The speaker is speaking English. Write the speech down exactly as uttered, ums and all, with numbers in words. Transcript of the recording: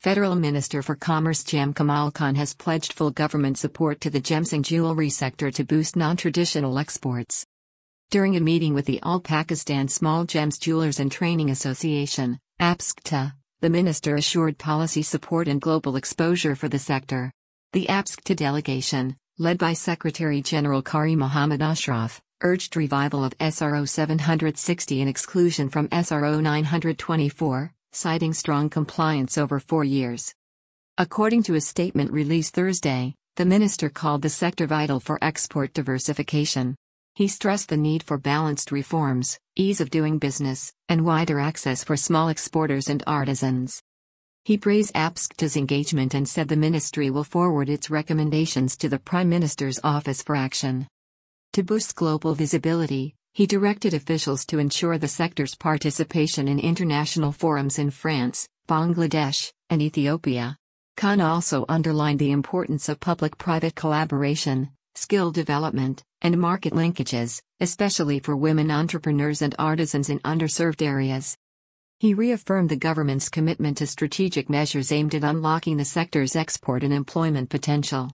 Federal Minister for Commerce Jam Kamal Khan has pledged full government support to the gems and jewelry sector to boost non-traditional exports. During a meeting with the All Pakistan Small Gems Jewelers and Training Association, A P S C T A, the minister assured policy support and global exposure for the sector. The A P S C T A delegation, led by Secretary General Qari Muhammad Ashraf, urged revival of S R O seven sixty and exclusion from S R O nine twenty-four, citing strong compliance over four years. According to a statement released Thursday, the minister called the sector vital for export diversification. He stressed the need for balanced reforms, ease of doing business, and wider access for small exporters and artisans. He praised A P S C T's engagement and said the ministry will forward its recommendations to the Prime Minister's Office for action. To boost global visibility, he directed officials to ensure the sector's participation in international forums in France, Bangladesh, and Ethiopia. Khan also underlined the importance of public-private collaboration, skill development, and market linkages, especially for women entrepreneurs and artisans in underserved areas. He reaffirmed the government's commitment to strategic measures aimed at unlocking the sector's export and employment potential.